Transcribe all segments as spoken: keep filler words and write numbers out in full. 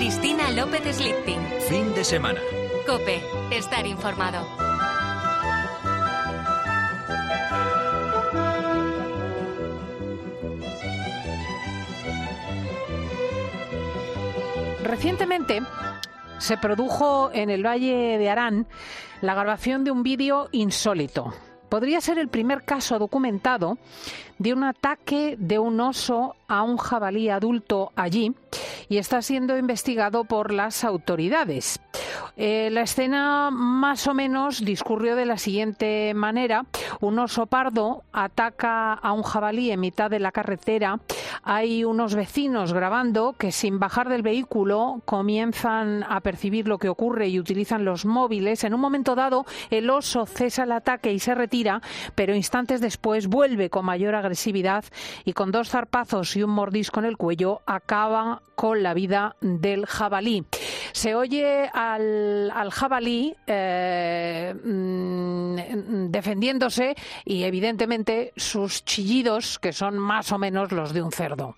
Cristina López Slichting. Fin de semana. COPE. Estar informado. Recientemente se produjo en el Valle de Arán la grabación de un vídeo insólito. Podría ser el primer caso documentado de un ataque de un oso a un jabalí adulto allí y está siendo investigado por las autoridades. Eh, la escena más o menos discurrió de la siguiente manera. Un oso pardo ataca a un jabalí en mitad de la carretera. Hay unos vecinos grabando que sin bajar del vehículo comienzan a percibir lo que ocurre y utilizan los móviles. En un momento dado el oso cesa el ataque y se retira, pero instantes después vuelve con mayor agresividad y con dos zarpazos y un mordisco en el cuello acaba con la vida del jabalí. Se oye al, al jabalí eh, defendiéndose y evidentemente sus chillidos, que son más o menos los de un cerdo.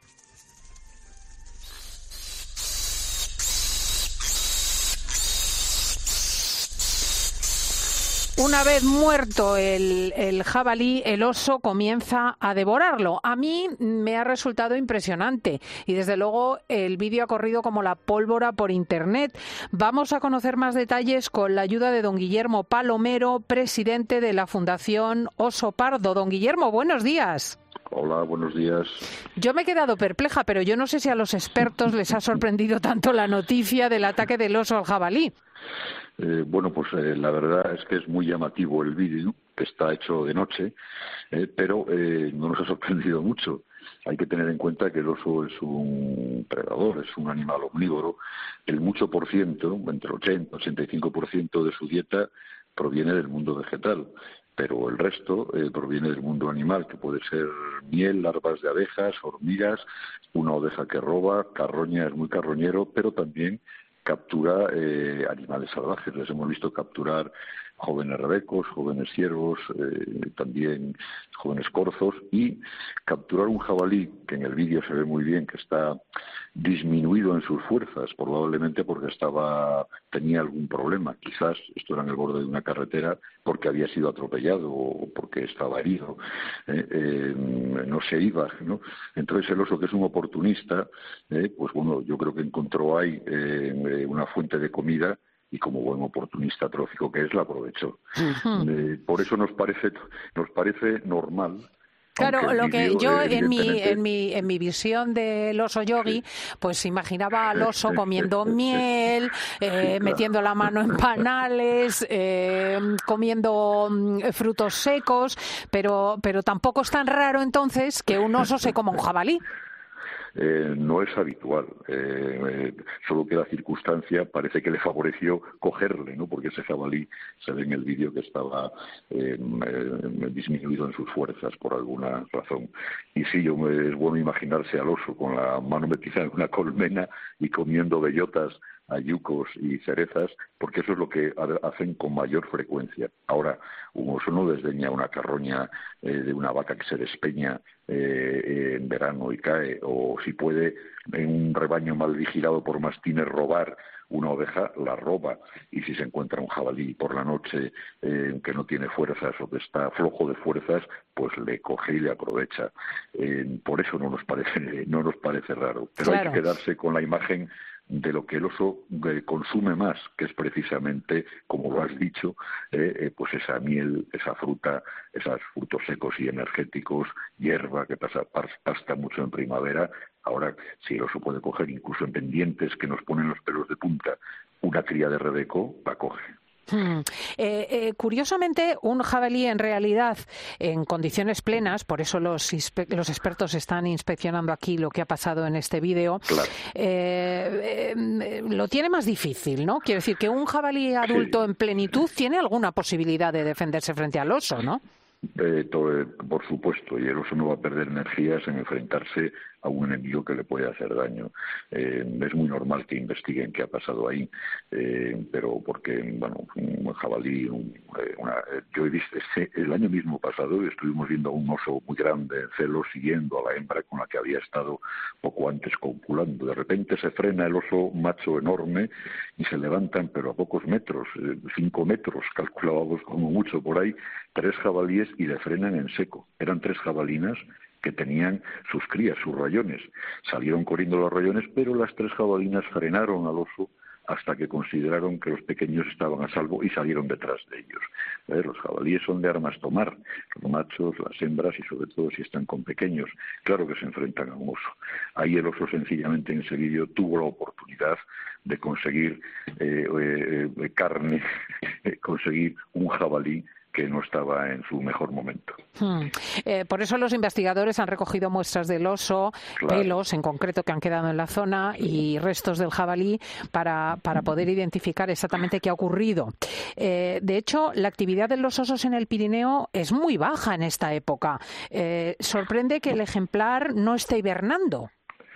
Una vez muerto el, el jabalí, el oso comienza a devorarlo. A mí me ha resultado impresionante y desde luego el vídeo ha corrido como la pólvora por internet. Vamos a conocer más detalles con la ayuda de don Guillermo Palomero, presidente de la Fundación Oso Pardo. Don Guillermo, buenos días. Hola, buenos días. Yo me he quedado perpleja, pero yo no sé si a los expertos les ha sorprendido tanto la noticia del ataque del oso al jabalí. Eh, bueno, pues eh, la verdad es que es muy llamativo el vídeo, que está hecho de noche, eh, pero eh, no nos ha sorprendido mucho. Hay que tener en cuenta que el oso es un predador, es un animal omnívoro. El mucho por ciento, entre el ochenta y ochenta y cinco por ciento de su dieta proviene del mundo vegetal, pero el resto eh, proviene del mundo animal, que puede ser miel, larvas de abejas, hormigas, una oveja que roba, carroña, es muy carroñero, pero también captura eh, animales salvajes. Les hemos visto capturar jóvenes rebecos, jóvenes ciervos, eh, también jóvenes corzos, y capturar un jabalí, que en el vídeo se ve muy bien que está disminuido en sus fuerzas, probablemente porque estaba tenía algún problema. Quizás esto era en el borde de una carretera porque había sido atropellado o porque estaba herido. Eh, eh, no se iba, ¿no? Entonces el oso, que es un oportunista, eh, pues bueno, yo creo que encontró ahí eh, una fuente de comida y como buen oportunista trófico que es, la aprovechó. Uh-huh. Eh, por eso nos parece nos parece normal. Claro, lo que yo en mi en mi en mi visión del oso yogi, pues imaginaba al oso comiendo miel, eh, metiendo la mano en panales, eh, comiendo frutos secos, pero pero tampoco es tan raro entonces que un oso se coma un jabalí. Eh, no es habitual, eh, eh, solo que la circunstancia parece que le favoreció cogerle, ¿no? Porque ese jabalí se ve en el vídeo que estaba eh, eh, disminuido en sus fuerzas por alguna razón. Y sí, yo, es bueno imaginarse al oso con la mano metida en una colmena y comiendo bellotas, ayucos y cerezas, porque eso es lo que hacen con mayor frecuencia. Ahora, un oso no desdeña una carroña eh, de una vaca que se despeña eh, en verano y cae, o si puede, en un rebaño mal vigilado por mastines, robar una oveja, la roba, y si se encuentra un jabalí por la noche eh, que no tiene fuerzas o que está flojo de fuerzas, pues le coge y le aprovecha. Eh, por eso no nos parece no nos parece raro, pero claro, hay que quedarse con la imagen de lo que el oso eh, consume más, que es precisamente, como lo has dicho, eh, eh, pues esa miel, esa fruta, esos frutos secos y energéticos, hierba que pasa, pasta mucho en primavera. Ahora, si el oso puede coger, incluso en pendientes que nos ponen los pelos de punta, una cría de rebeco, la coge. Hmm. Eh, eh, curiosamente, un jabalí en realidad en condiciones plenas, por eso los, los expertos están inspeccionando aquí lo que ha pasado en este vídeo, claro. eh, eh, lo tiene más difícil, ¿no? Quiero decir que un jabalí adulto sí. en plenitud tiene alguna posibilidad de defenderse frente al oso, ¿no? Eh, todo, eh, por supuesto, y el oso no va a perder energías en enfrentarse a un enemigo que le puede hacer daño. Eh, es muy normal que investiguen qué ha pasado ahí, eh, pero porque, bueno, un jabalí, un, eh, una, yo he visto, ese, el año mismo pasado estuvimos viendo a un oso muy grande en celo siguiendo a la hembra con la que había estado poco antes copulando. De repente se frena el oso macho enorme y se levantan, pero a pocos metros, eh, cinco metros, calculábamos como mucho por ahí, tres jabalíes y le frenan en seco. Eran tres jabalinas que tenían sus crías, sus rayones. Salieron corriendo los rayones, pero las tres jabalinas frenaron al oso hasta que consideraron que los pequeños estaban a salvo y salieron detrás de ellos. ¿Eh? Los jabalíes son de armas tomar, los machos, las hembras y sobre todo si están con pequeños. Claro que se enfrentan a un oso. Ahí el oso sencillamente en ese vídeo tuvo la oportunidad de conseguir eh, eh, carne, conseguir un jabalí que no estaba en su mejor momento. Hmm. Eh, por eso los investigadores han recogido muestras del oso, claro, pelos en concreto que han quedado en la zona y restos del jabalí para, para poder identificar exactamente qué ha ocurrido. Eh, de hecho, la actividad de los osos en el Pirineo es muy baja en esta época. Eh, sorprende que el ejemplar no esté hibernando.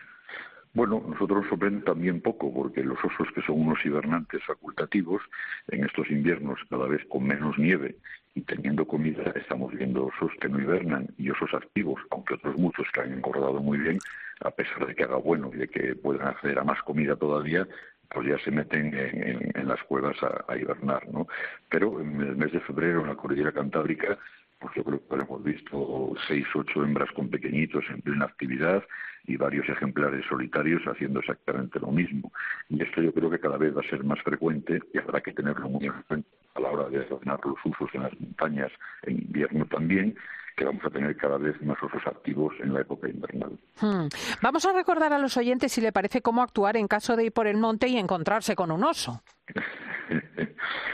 Bueno, nosotros nos sorprende también poco, porque los osos, que son unos hibernantes facultativos, en estos inviernos cada vez con menos nieve y teniendo comida, estamos viendo osos que no hibernan y osos activos, aunque otros muchos que han engordado muy bien, a pesar de que haga bueno y de que puedan acceder a más comida todavía, pues ya se meten en, en, en las cuevas a, a hibernar, ¿no? Pero en el mes de febrero, en la cordillera cantábrica, pues yo creo que hemos visto seis, ocho hembras con pequeñitos en plena actividad y varios ejemplares solitarios haciendo exactamente lo mismo. Y esto yo creo que cada vez va a ser más frecuente y habrá que tenerlo muy en cuenta a la hora de ordenar los usos en las montañas en invierno también, que vamos a tener cada vez más osos activos en la época invernal. Hmm. Vamos a recordar a los oyentes, si le parece, cómo actuar en caso de ir por el monte y encontrarse con un oso. eh,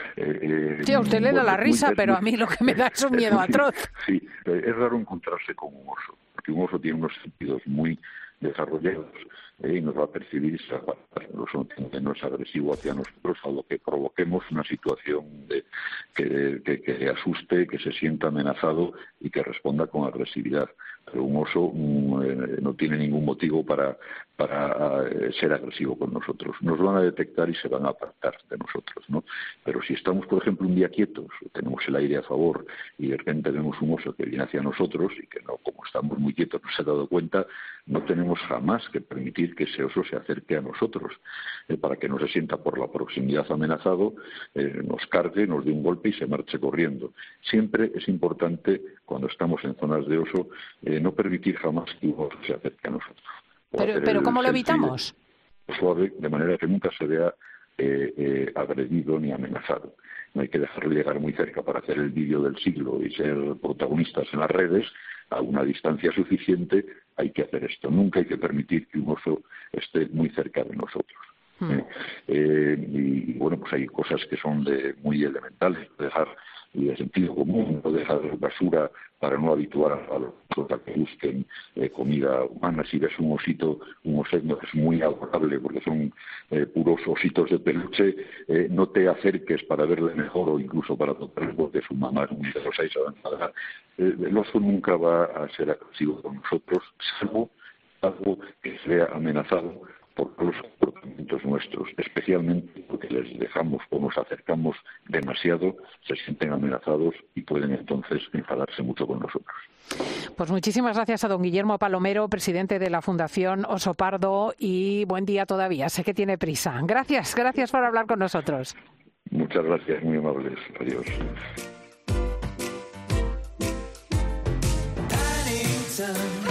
eh, sí, a usted le da bueno, la risa, muy, pero muy, a mí lo que me da es un miedo muy, atroz. Sí, es raro encontrarse con un oso, porque un oso tiene unos sentidos muy desarrollados eh, y nos va a percibir si el oso no es agresivo hacia nosotros, a lo que provoquemos una situación de, que, que, que le asuste, que se sienta amenazado y que responda con agresividad. Pero un oso um, eh, no tiene ningún motivo para, para uh, ser agresivo con nosotros. Nos van a detectar y se van a apartar de nosotros, ¿no? Pero si estamos, por ejemplo, un día quietos, tenemos el aire a favor y de repente vemos un oso que viene hacia nosotros y que no, como estamos muy quietos, no se ha dado cuenta, no tenemos jamás que permitir que ese oso se acerque a nosotros, eh, para que no se sienta por la proximidad amenazado, eh, nos cargue, nos dé un golpe y se marche corriendo. Siempre es importante, cuando estamos en zonas de oso, eh, no permitir jamás que un oso se acerque a nosotros. Pero, pero ¿cómo lo evitamos? Suave, de manera que nunca se vea eh, eh, agredido ni amenazado. No hay que dejarle llegar muy cerca para hacer el vídeo del siglo y ser protagonistas en las redes. A una distancia suficiente hay que hacer esto. Nunca hay que permitir que un oso esté muy cerca de nosotros. Hmm. ¿Eh? Eh, y bueno, pues hay cosas que son de muy elementales, dejar y de sentido común, no dejar basura para no habituar a los osos a que busquen eh, comida humana. Si ves un osito, un osito que es muy adorable porque son eh, puros ositos de peluche, eh, no te acerques para verle mejor o incluso para tocarle porque su mamá es muy celosa y se va a enfadar. Eh, el oso nunca va a ser agresivo con nosotros, salvo algo que sea amenazado por los comportamientos nuestros, especialmente porque les dejamos o nos acercamos demasiado, se sienten amenazados y pueden entonces enfadarse mucho con nosotros. Pues muchísimas gracias a don Guillermo Palomero, presidente de la Fundación Oso Pardo, y buen día todavía, sé que tiene prisa. Gracias, gracias por hablar con nosotros. Muchas gracias, muy amables. Adiós. Paddington.